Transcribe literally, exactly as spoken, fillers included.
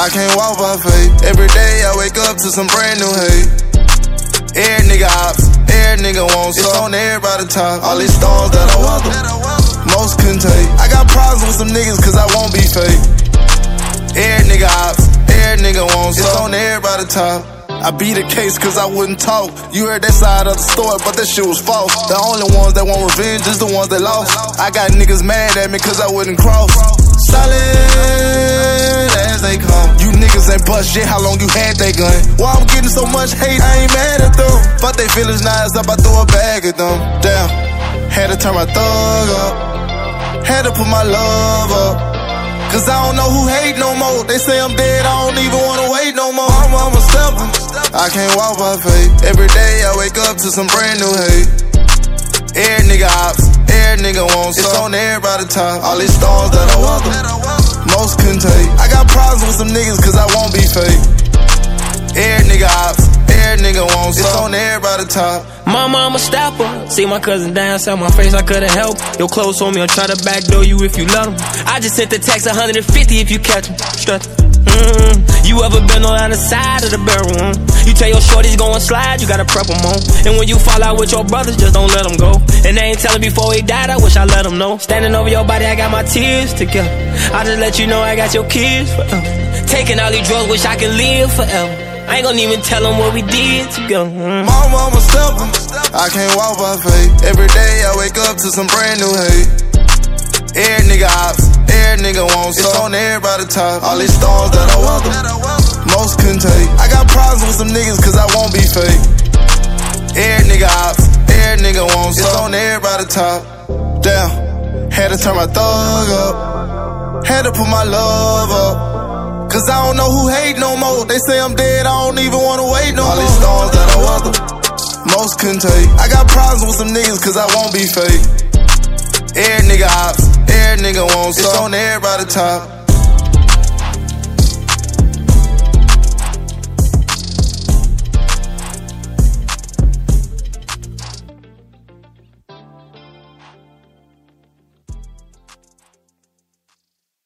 I can't walk by faith. Every day I wake up to some brand new hate. Every nigga ops, every nigga wants some. It's on everybody top. All these storms that I weather, most couldn't take. I got problems with some niggas cause I won't be fake. Every nigga ops, every nigga wants some. It's on everybody top. I beat the case cause I wouldn't talk. You heard that side of the story, but that shit was false. The only ones that want revenge is the ones that lost. I got niggas mad at me cause I wouldn't cross. Solid as they come. You niggas ain't bust shit, how long you had that gun? Why I'm getting so much hate, I ain't mad at them. But they feelings nice up, I throw a bag at them. Damn, had to turn my thug up. Had to put my love up. Cause I don't know who hate no more. They say I'm dead, I don't even wanna wait no more. I'm, I'm a stepper, I can't walk by faith. Every day I wake up to some brand new hate. Every nigga ops, every nigga wants some. It's on everybody top. All these storms that I weather, most couldn't take. I got problems with some niggas cause I won't be fake. Every nigga ops, every nigga wants some. It's on everybody top. Mama, I'm a stepper. See my cousin dance on my face, I couldn't help. Your clothes on me, I'll try to backdoor you if you let them. I just sent the text one hundred fifty if you catch them. Strut. Mm-hmm. You ever been on the side of the bedroom? You tell your shorties go and slide, you gotta prep them on. And when you fall out with your brothers, just don't let them go. And they ain't telling before he died, I wish I let them know. Standing over your body, I got my tears together. I just let you know I got your kids forever. Taking all these drugs, wish I could live forever. I ain't gon' even tell them what we did together. Mm. Mama, I'm a stepper, I can't walk by faith. Every day I wake up to some brand new hate. Every nigga ops, every nigga wants some. It's on everybody top. All these storms that I weather, most couldn't take. I got problems with some niggas cause I won't be fake. Every nigga ops, every nigga wants some. It's on everybody top. Damn, had to turn my thug up. Had to put my love up. Cause I don't know who hate no more. They say I'm dead, I don't even wanna wait no more. All these storms that I weather, most couldn't take. I got problems with some niggas cause I won't be fake. Every nigga ops, every nigga wants some. It's on everybody top.